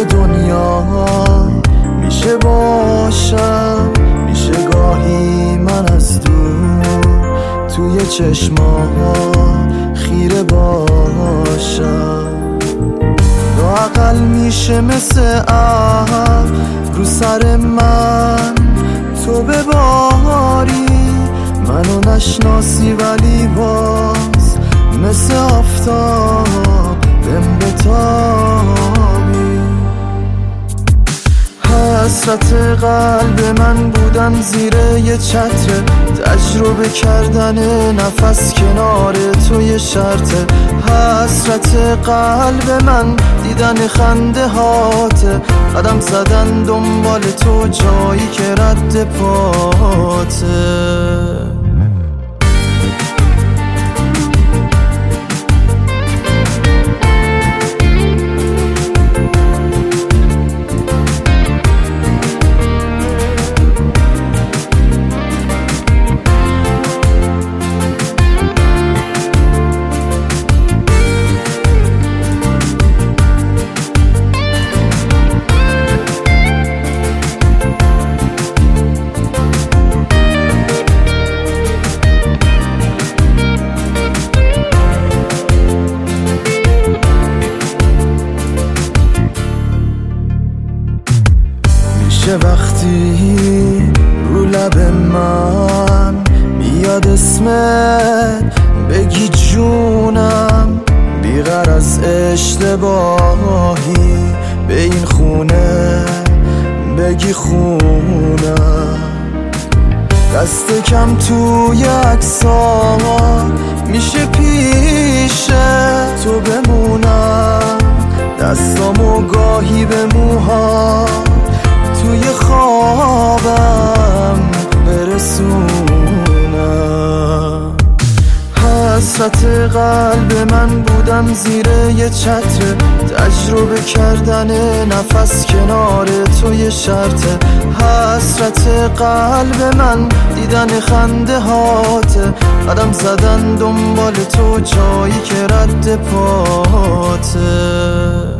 دنیا میشه باشم، میشه گاهی من از دور توی چشماها خیره باشم. لااقل میشه مثل ابر رو سر من تو بباری، منو نشناسی ولی باز مثل آفتاب بهم بتابی. حسرت قلب من بودن زیر یه چتر، تجربه کردن نفس کنار تو یه شرطه. حسرت قلب من دیدن خنده هاته، قدم زدن دنبال تو جایی که رد پاته. وقتی رو لب من میاد اسمت بگی جونم، بی‌غرض اشتباهی به این خونه بگی خونم. دست کم توی عکس‌ها میشه پیش تو بمونم، دستامو گاهی به موها توی خوابم برسونم. حسرت قلب من بودن زیر یه چتر، تجربه کردن نفس کنار تو یه شرطه. حسرت قلب من دیدن خنده هاته، قدم زدن دنبال تو جایی که رد پاته.